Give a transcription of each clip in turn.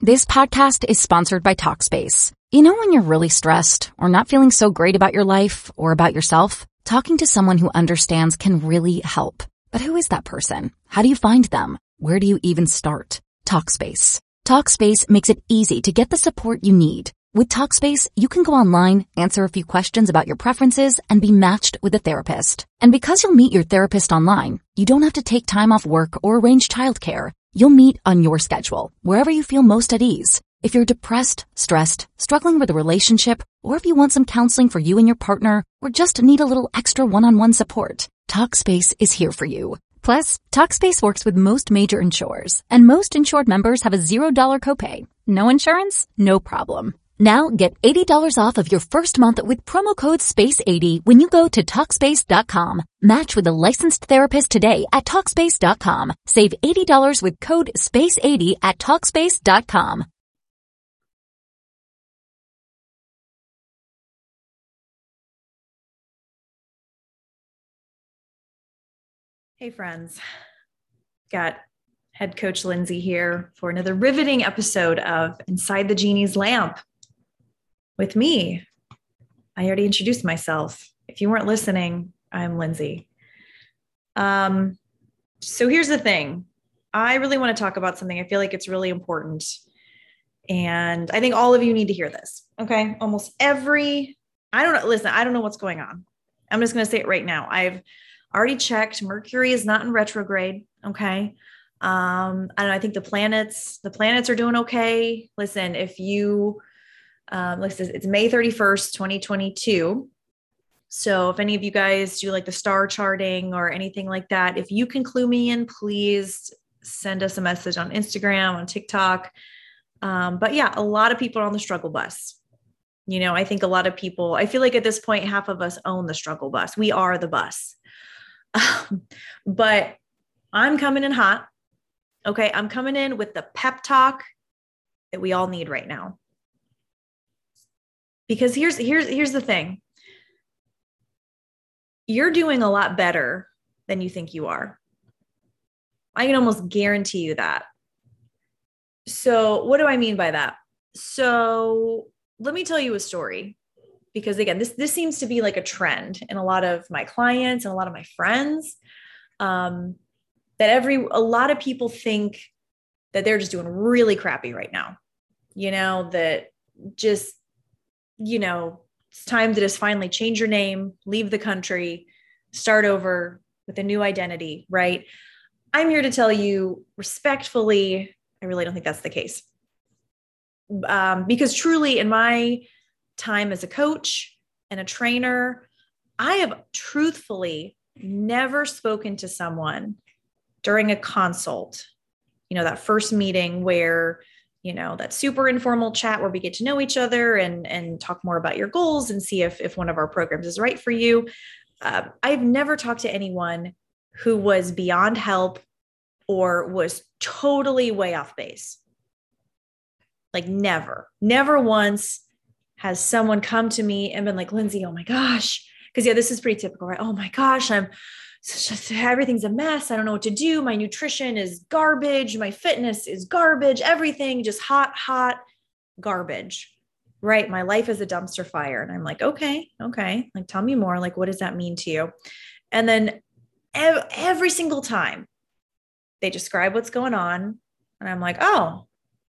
This podcast is sponsored by Talkspace. You know when you're really stressed or not feeling so great about your life or about yourself? Talking to someone who understands can really help. But who is that person? How do you find them? Where do you even start? Talkspace. Talkspace makes it easy to get the support you need. With Talkspace, you can go online, answer a few questions about your preferences, and be matched with a therapist. And because you'll meet your therapist online, you don't have to take time off work or arrange childcare. You'll meet on your schedule, wherever you feel most at ease. If you're depressed, stressed, struggling with a relationship, or if you want some counseling for you and your partner, or just need a little extra one-on-one support, Talkspace is here for you. Plus, Talkspace works with most major insurers, and most insured members have a $0 copay. No insurance? No problem. Now get $80 off of your first month with promo code SPACE80 when you go to Talkspace.com. Match with a licensed therapist today at Talkspace.com. Save $80 with code SPACE80 at Talkspace.com. Hey friends, got head coach Lindsay here for another riveting episode of Inside the Genie's Lamp with me. I already introduced myself. If you weren't listening, I'm Lindsay. So here's the thing. I really want to talk about something. I feel like it's really important. And I think all of you need to hear this. Okay. I don't know what's going on. I'm just going to say it right now. I've already checked. Mercury is not in retrograde. Okay. I don't know. I think the planets are doing okay. Listen, if you, it's May 31st, 2022. So if any of you guys do like the star charting or anything like that, if you can clue me in, please send us a message on Instagram, on TikTok. But yeah, a lot of people are on the struggle bus. You know, I think a lot of people, I feel like at this point, half of us own the struggle bus. We are the bus. But I'm coming in hot. Okay. I'm coming in with the pep talk that we all need right now. Because here's the thing. You're doing a lot better than you think you are. I can almost guarantee you that. So what do I mean by that? So let me tell you a story, because again, this seems to be like a trend in a lot of my clients and a lot of my friends, that a lot of people think that they're just doing really crappy right now. You know, that just, you know, it's time to just finally change your name, leave the country, start over with a new identity, right? I'm here to tell you respectfully, I really don't think that's the case. Because truly in my time as a coach and a trainer, I have truthfully never spoken to someone during a consult, you know, that first meeting where, you know, that super informal chat where we get to know each other and talk more about your goals and see if one of our programs is right for you. I've never talked to anyone who was beyond help or was totally way off base. Like never once has someone come to me and been like, Lindsay, oh my gosh. Cause yeah, this is pretty typical, right? Oh my gosh, everything's a mess. I don't know what to do. My nutrition is garbage. My fitness is garbage. Everything just hot garbage, right? My life is a dumpster fire. And I'm like, okay. Like, tell me more. Like, what does that mean to you? And then every single time they describe what's going on. And I'm like, oh,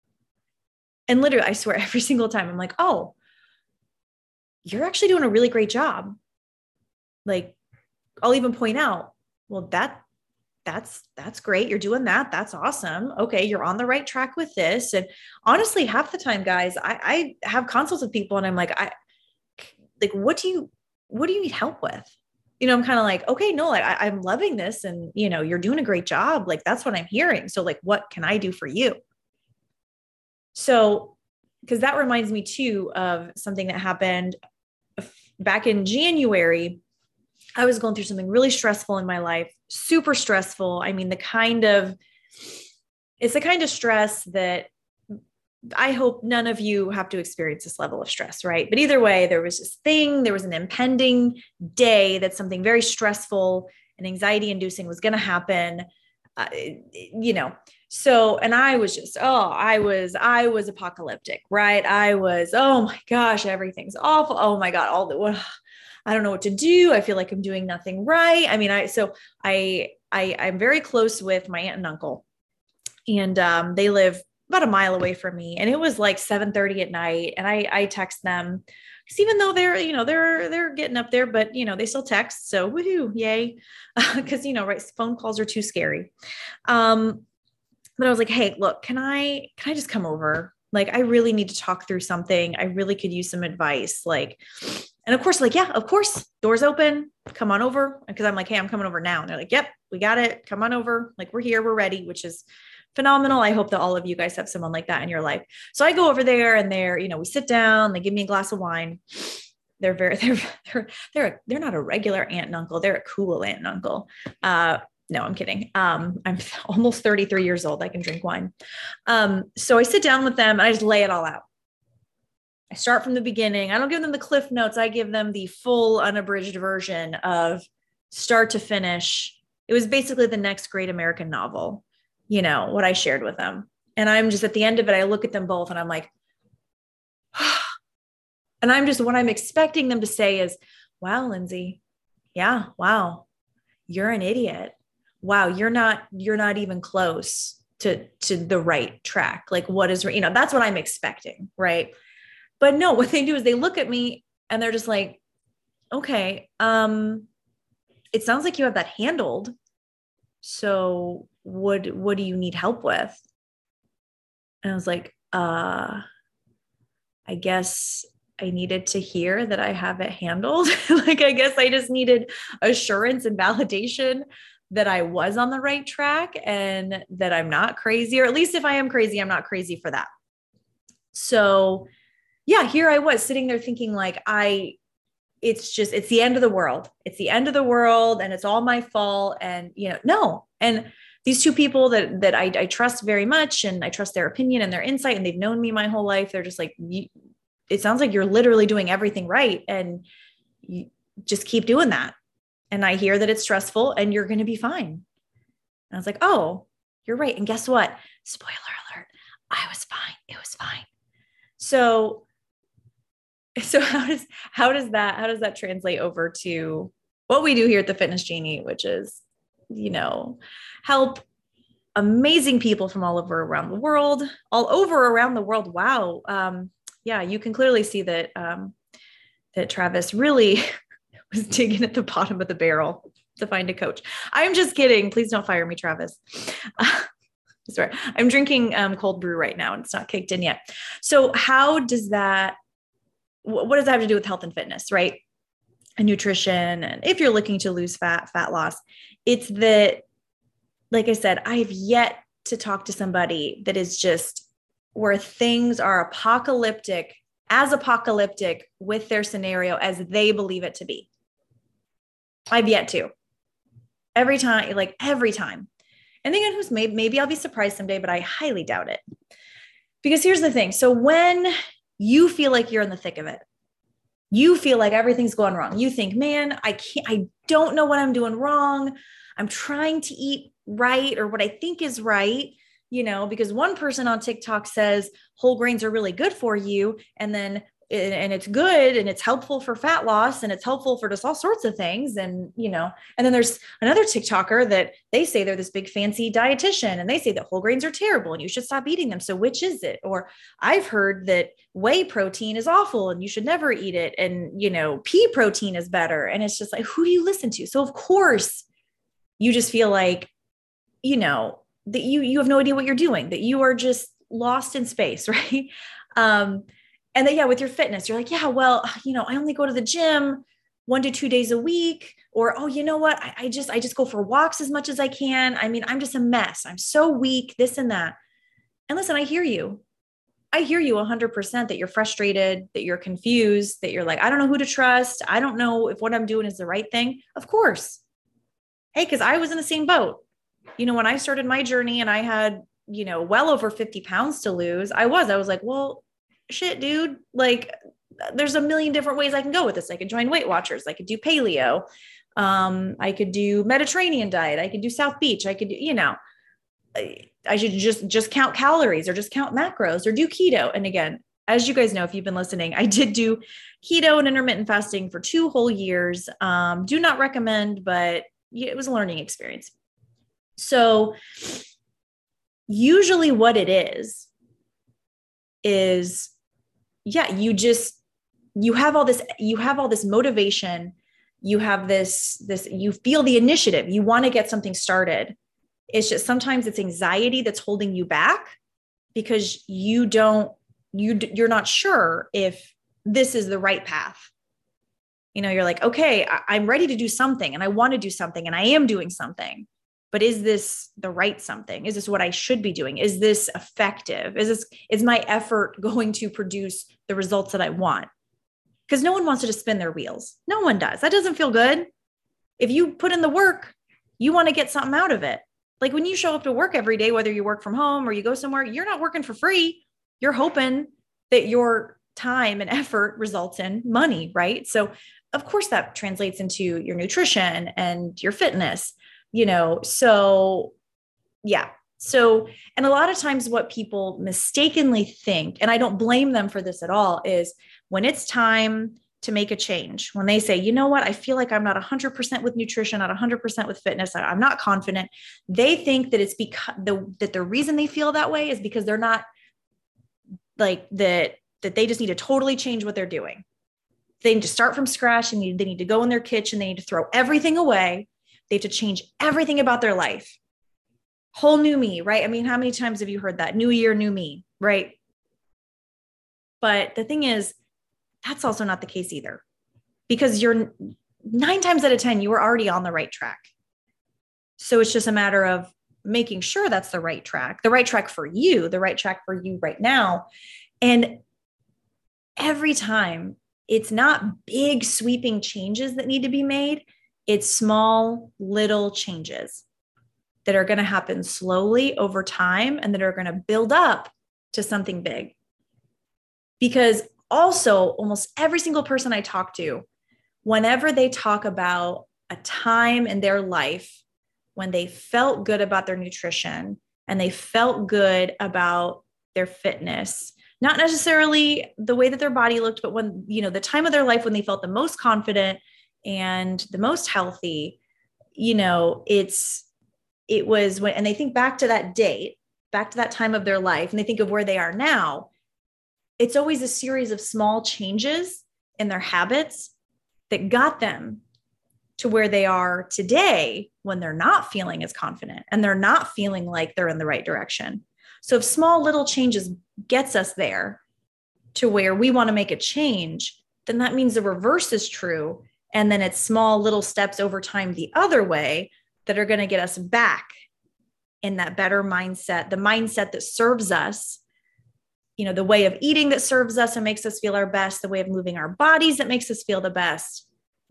and literally, I swear every single time I'm like, oh, you're actually doing a really great job. Like, I'll even point out, well, that's great. You're doing that. That's awesome. Okay. You're on the right track with this. And honestly, half the time, guys, I have consults with people and I'm like, what do you need help with? You know, I'm kind of like, okay, no, like I'm loving this. And, you know, you're doing a great job. Like, that's what I'm hearing. So like, what can I do for you? So, because that reminds me too of something that happened back in January. I was going through something really stressful in my life, super stressful. I mean, it's the kind of stress that I hope none of you have to experience this level of stress, right? But either way, there was an impending day that something very stressful and anxiety inducing was going to happen, you know. So, and I was just, I was apocalyptic, right? I was, oh my gosh, everything's awful. Oh my God, I don't know what to do. I feel like I'm doing nothing right. I mean, I'm very close with my aunt and uncle, and they live about a mile away from me. And it was like 7:30 at night, and I text them because even though they're, they're getting up there, but they still text. So woohoo, yay, because right, phone calls are too scary. But I was like, hey, look, can I just come over? Like, I really need to talk through something. I really could use some advice. Like, and of course, like, yeah, of course, doors open, come on over. Because I'm like, hey, I'm coming over now. And they're like, yep, we got it. Come on over. Like, we're here, we're ready, which is phenomenal. I hope that all of you guys have someone like that in your life. So I go over there and we sit down, they give me a glass of wine. They're not a regular aunt and uncle. They're a cool aunt and uncle. No, I'm kidding. I'm almost 33 years old. I can drink wine. So I sit down with them and I just lay it all out. I start from the beginning. I don't give them the cliff notes. I give them the full unabridged version of start to finish. It was basically the next great American novel, what I shared with them. And I'm just at the end of it, I look at them both and I'm like, and what I'm expecting them to say is, wow, Lindsay. Yeah. Wow. You're an idiot. Wow. You're not even close to the right track. Like, what is, that's what I'm expecting. Right. But no, what they do is they look at me and they're just like, okay, it sounds like you have that handled. So what do you need help with? And I was like, I guess I needed to hear that I have it handled. Like, I guess I just needed assurance and validation that I was on the right track and that I'm not crazy, or at least if I am crazy, I'm not crazy for that. So yeah, here I was sitting there thinking like, it's the end of the world. It's the end of the world and it's all my fault. And, no. And these two people that I trust very much, and I trust their opinion and their insight, and they've known me my whole life. They're just like, it sounds like you're literally doing everything right. And you just keep doing that. And I hear that it's stressful and you're going to be fine. And I was like, oh, you're right. And guess what? Spoiler alert. I was fine. It was fine. So how does that translate over to what we do here at the Fitness Genie, which is, help amazing people from all over around the world. Wow. Yeah, you can clearly see that, that Travis really was digging at the bottom of the barrel to find a coach. I'm just kidding. Please don't fire me, Travis. Sorry. I'm drinking cold brew right now and it's not kicked in yet. So what does that have to do with health and fitness, right? And nutrition. And if you're looking to lose fat loss, it's that, like I said, I've yet to talk to somebody that is just where things are apocalyptic with their scenario as they believe it to be. I've yet to. Every time. And then who's maybe I'll be surprised someday, but I highly doubt it. Because here's the thing. So when you feel like you're in the thick of it, you feel like everything's going wrong. You think, man, I don't know what I'm doing wrong. I'm trying to eat right, or what I think is right, because one person on TikTok says whole grains are really good for you. And it's good and it's helpful for fat loss and it's helpful for just all sorts of things. And, and then there's another TikToker that they say they're this big fancy dietitian and they say that whole grains are terrible and you should stop eating them. So which is it? Or I've heard that whey protein is awful and you should never eat it. And, pea protein is better. And it's just like, who do you listen to? So of course you just feel like, that you have no idea what you're doing, that you are just lost in space. Right. And then, with your fitness, you're like, yeah, well, I only go to the gym 1 to 2 days a week, or, oh, you know what? I just go for walks as much as I can. I mean, I'm just a mess. I'm so weak, this and that. And listen, I hear you. I hear you 100% that you're frustrated, that you're confused, that you're like, I don't know who to trust. I don't know if what I'm doing is the right thing. Of course. Hey, because I was in the same boat. When I started my journey and I had, well over 50 pounds to lose, I was like, well, shit, dude, like there's a million different ways I can go with this. I could join Weight Watchers. I could do paleo. I could do Mediterranean diet. I could do South Beach. I could do, I should just count calories or just count macros or do keto. And again, as you guys know, if you've been listening, I did do keto and intermittent fasting for 2 whole years. Do not recommend, but it was a learning experience. So usually what it is, yeah, you have all this motivation. You have this, you feel the initiative. You want to get something started. It's just sometimes it's anxiety that's holding you back because you're not sure if this is the right path. You're like, okay, I'm ready to do something and I want to do something and I am doing something, but is this the right something? Is this what I should be doing? Is this effective? Is my effort going to produce the results that I want? Because no one wants to just spin their wheels. No one does. That doesn't feel good. If you put in the work, you want to get something out of it. Like when you show up to work every day, whether you work from home or you go somewhere, you're not working for free. You're hoping that your time and effort results in money, right? So of course that translates into your nutrition and your fitness, so yeah. So, and a lot of times what people mistakenly think, and I don't blame them for this at all, is when it's time to make a change, when they say, you know what, I feel like I'm not 100% with nutrition, not 100% with fitness, I'm not confident. They think that it's because that the reason they feel that way is because they're not like that they just need to totally change what they're doing. They need to start from scratch and they need to go in their kitchen. They need to throw everything away. They have to change everything about their life. Whole new me, right? I mean, how many times have you heard that? New year, new me, right? But the thing is, that's also not the case either, because you're 9 times out of 10, you were already on the right track. So it's just a matter of making sure that's the right track for you, the right track for you right now. And every time, it's not big sweeping changes that need to be made. It's small little changes that are going to happen slowly over time and that are going to build up to something big. Because also almost every single person I talk to, whenever they talk about a time in their life when they felt good about their nutrition and they felt good about their fitness, not necessarily the way that their body looked, but when, the time of their life when they felt the most confident and the most healthy, it was when, and they think back to that date, back to that time of their life, and they think of where they are now. It's always a series of small changes in their habits that got them to where they are today when they're not feeling as confident and they're not feeling like they're in the right direction. So if small little changes gets us there to where we want to make a change, then that means the reverse is true. And then it's small little steps over time the other way that are going to get us back in that better mindset, the mindset that serves us, the way of eating that serves us and makes us feel our best, the way of moving our bodies that makes us feel the best.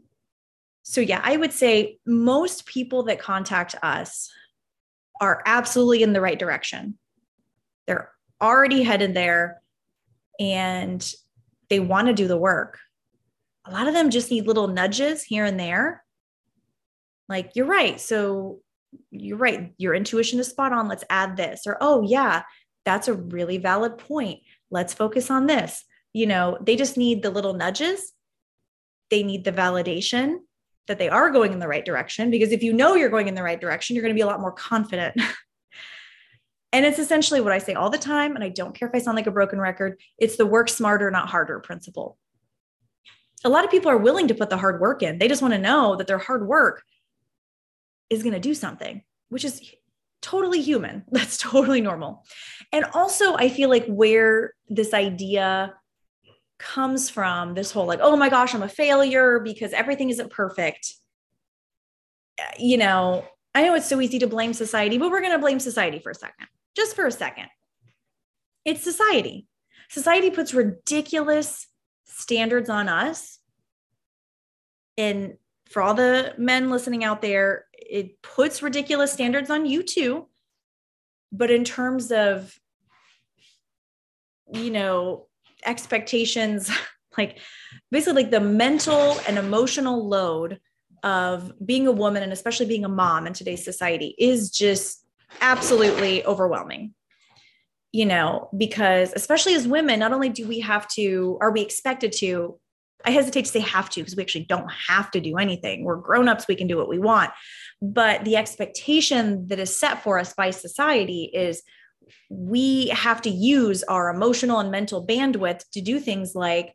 So yeah, I would say most people that contact us are absolutely in the right direction. They're already headed there and they want to do the work. A lot of them just need little nudges here and there. Like, you're right. So you're right. Your intuition is spot on. Let's add this. Or, oh yeah, that's a really valid point. Let's focus on this. They just need the little nudges. They need the validation that they are going in the right direction, because if you're going in the right direction, you're going to be a lot more confident. And it's essentially what I say all the time. And I don't care if I sound like a broken record. It's the work smarter, not harder principle. A lot of people are willing to put the hard work in. They just want to know that their hard work is going to do something, which is totally human. That's totally normal. And also, I feel like where this idea comes from, this whole like, oh my gosh, I'm a failure because everything isn't perfect. I know it's so easy to blame society, but we're going to blame society for a second. Just for a second. It's society. Society puts ridiculous standards on us. And for all the men listening out there, it puts ridiculous standards on you too. But in terms of, expectations, like basically like the mental and emotional load of being a woman and especially being a mom in today's society is just absolutely overwhelming, because especially as women, not only do we have to, are we expected to, I hesitate to say have to, because we actually don't have to do anything. We're grown-ups. We can do what we want. But the expectation that is set for us by society is we have to use our emotional and mental bandwidth to do things like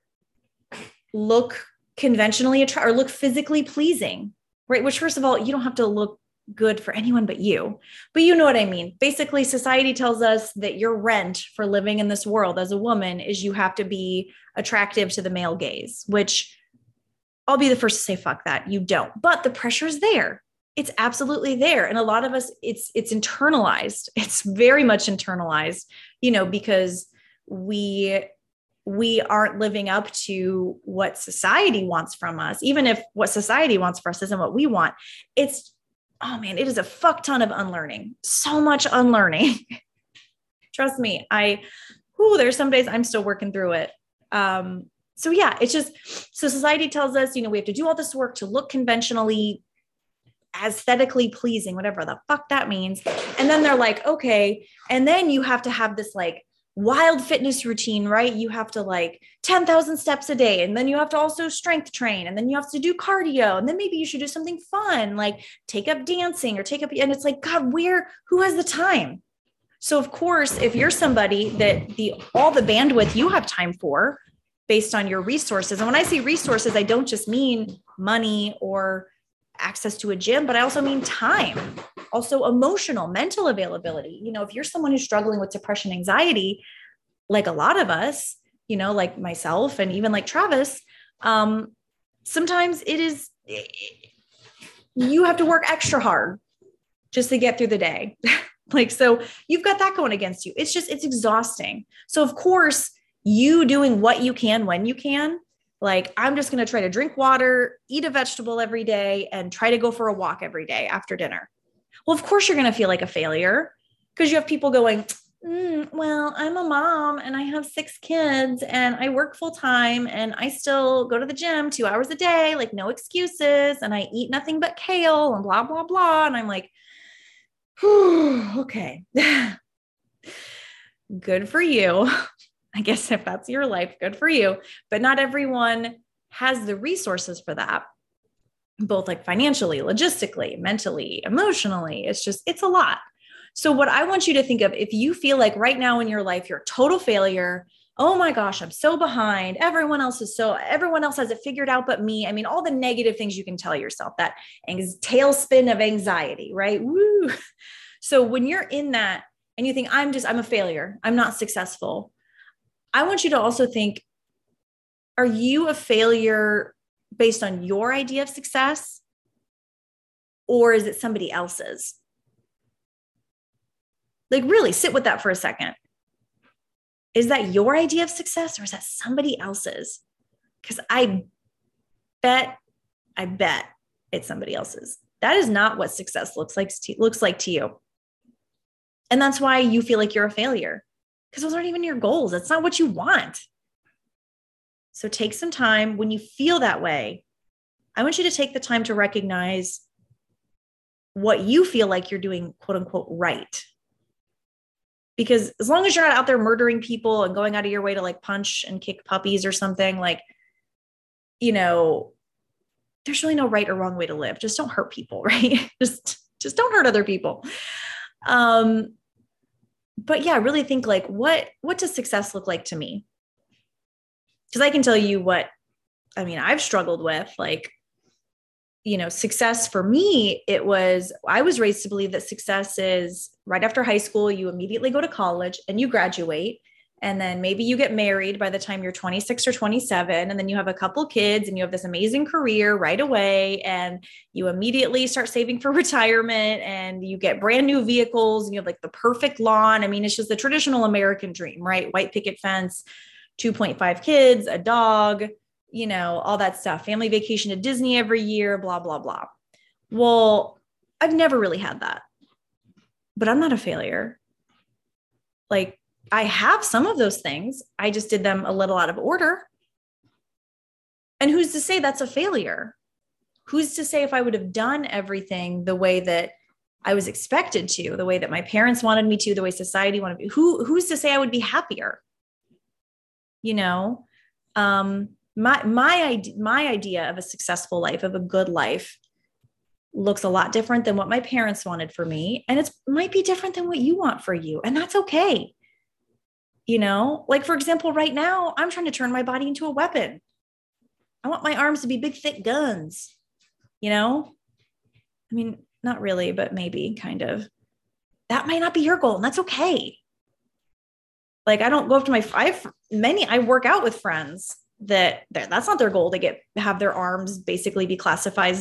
look conventionally attractive or look physically pleasing, right? Which, first of all, you don't have to look good for anyone but you know what I mean. Basically, society tells us that your rent for living in this world as a woman is you have to be attractive to the male gaze, which I'll be the first to say, fuck that. You don't. But the pressure is there. It's absolutely there. And a lot of us, it's internalized. It's very much internalized, because we aren't living up to what society wants from us, even if what society wants for us isn't what we want. Oh man, it is a fuck ton of unlearning. So much unlearning. Trust me. There's some days I'm still working through it. So yeah, so society tells us, we have to do all this work to look conventionally, aesthetically pleasing, whatever the fuck that means. And then they're like, okay. And then you have to have this like wild fitness routine, right? You have to 10,000 steps a day. And then you have to also strength train. And then you have to do cardio. And then maybe you should do something fun, like take up dancing and it's like, God, who has the time? So of course, if you're somebody that all the bandwidth you have time for based on your resources. And when I say resources, I don't just mean money or access to a gym, but I also mean time, also emotional, mental availability. If you're someone who's struggling with depression, anxiety, like a lot of us, like myself and even like Travis, sometimes you have to work extra hard just to get through the day. So you've got that going against you. It's exhausting. So of course, you doing what you can when you can, I'm just going to try to drink water, eat a vegetable every day, and try to go for a walk every day after dinner. Well, of course, you're going to feel like a failure because you have people going, well, I'm a mom and I have 6 kids and I work full time and I still go to the gym 2 hours a day, no excuses. And I eat nothing but kale and blah, blah, blah. And I'm like, okay, good for you. I guess if that's your life, good for you. But not everyone has the resources for that, both financially, logistically, mentally, emotionally. It's a lot. So what I want you to think of, if you feel like right now in your life, you're a total failure. Oh my gosh, I'm so behind. Everyone else has it figured out but me. I mean, all the negative things you can tell yourself, that tailspin of anxiety, right? Woo. So when you're in that and you think, I'm a failure, I'm not successful, I want you to also think, are you a failure based on your idea of success? Or is it somebody else's? Really sit with that for a second. Is that your idea of success or is that somebody else's? Because I bet it's somebody else's. That is not what success looks like to you. And that's why you feel like you're a failure. Because those aren't even your goals. That's not what you want. So take some time. When you feel that way, I want you to take the time to recognize what you feel like you're doing, quote unquote, right. Because as long as you're not out there murdering people and going out of your way to punch and kick puppies or something, there's really no right or wrong way to live. Just don't hurt people, right? Just don't hurt other people. But yeah, really think what does success look like to me? Because I can tell you I've struggled with, success for me, I was raised to believe that success is right after high school, you immediately go to college and you graduate. And then maybe you get married by the time you're 26 or 27. And then you have a couple kids and you have this amazing career right away. And you immediately start saving for retirement and you get brand new vehicles and you have the perfect lawn. I mean, it's just the traditional American dream, right? White picket fence, 2.5 kids, a dog, all that stuff, family vacation to Disney every year, blah, blah, blah. Well, I've never really had that, but I'm not a failure. I have some of those things. I just did them a little out of order. And who's to say that's a failure? Who's to say if I would have done everything the way that I was expected to, the way that my parents wanted me to, the way society wanted me. Who's to say I would be happier? You know, my idea of a successful life, of a good life, looks a lot different than what my parents wanted for me. And it might be different than what you want for you. And that's okay. You know, like, for example, right now, I'm trying to turn my body into a weapon. I want my arms to be big, thick guns, you know? I mean, not really, but maybe kind of. That might not be your goal, and that's okay. Like, I don't go up to I work out with friends that's not their goal to have their arms basically be classified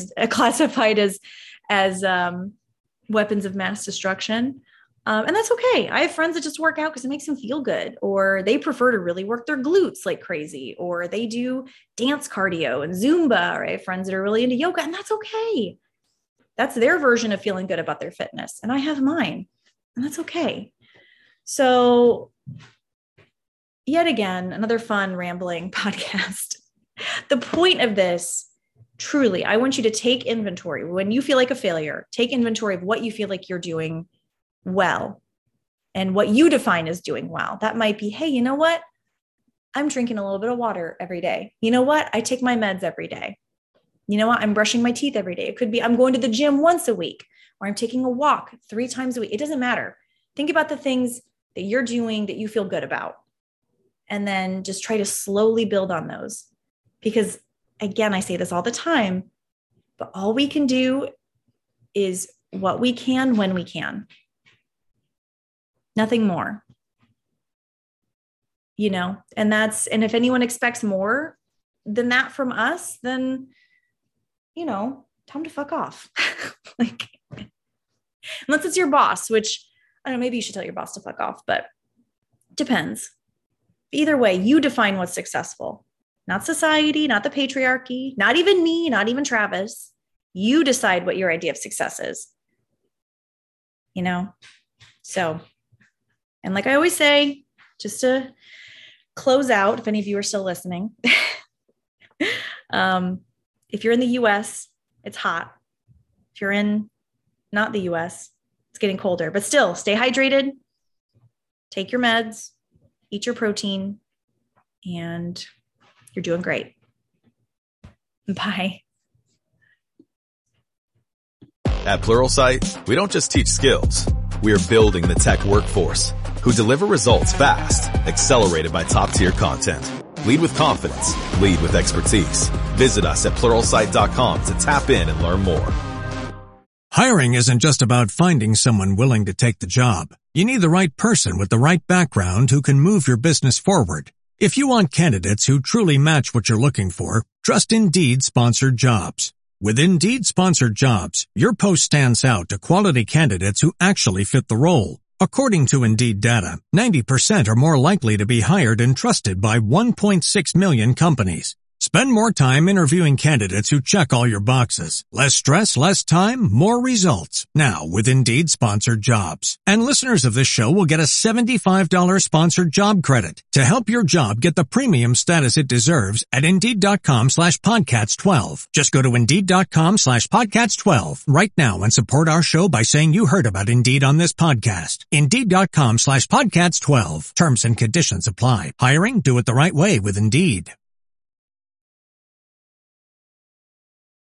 as weapons of mass destruction. And that's okay. I have friends that just work out because it makes them feel good, or they prefer to really work their glutes like crazy, or they do dance cardio and Zumba, or I have friends that are really into yoga, and that's okay. That's their version of feeling good about their fitness. And I have mine, and that's okay. So yet again, another fun rambling podcast. The point of this, truly, I want you to take inventory. When you feel like a failure, take inventory of what you feel like you're doing well and what you define as doing well. That might be, hey, you know what? I'm drinking a little bit of water every day. You know what? I take my meds every day. You know what? I'm brushing my teeth every day. It could be I'm going to the gym once a week, or I'm taking a walk 3 times a week. It doesn't matter. Think about the things that you're doing that you feel good about, and then just try to slowly build on those. Because again, I say this all the time, but all we can do is what we can when we can. Nothing more. You know, and if anyone expects more than that from us, then, you know, tell them to fuck off. Like, unless it's your boss, which I don't know, maybe you should tell your boss to fuck off, but depends. Either way, you define what's successful, not society, not the patriarchy, not even me, not even Travis. You decide what your idea of success is, you know? So, and like I always say, just to close out, if any of you are still listening, if you're in the US, it's hot. If you're in not the US, it's getting colder, but still stay hydrated, take your meds, eat your protein, and you're doing great. Bye. At Pluralsight, we don't just teach skills. We are building the tech workforce who deliver results fast, accelerated by top-tier content. Lead with confidence. Lead with expertise. Visit us at Pluralsight.com to tap in and learn more. Hiring isn't just about finding someone willing to take the job. You need the right person with the right background who can move your business forward. If you want candidates who truly match what you're looking for, trust Indeed Sponsored Jobs. With Indeed Sponsored Jobs, your post stands out to quality candidates who actually fit the role. According to Indeed data, 90% are more likely to be hired and trusted by 1.6 million companies. Spend more time interviewing candidates who check all your boxes. Less stress, less time, more results. Now with Indeed Sponsored Jobs. And listeners of this show will get a $75 sponsored job credit to help your job get the premium status it deserves at Indeed.com/Podcats12. Just go to Indeed.com/Podcats12 right now and support our show by saying you heard about Indeed on this podcast. Indeed.com/Podcats12. Terms and conditions apply. Hiring? Do it the right way with Indeed.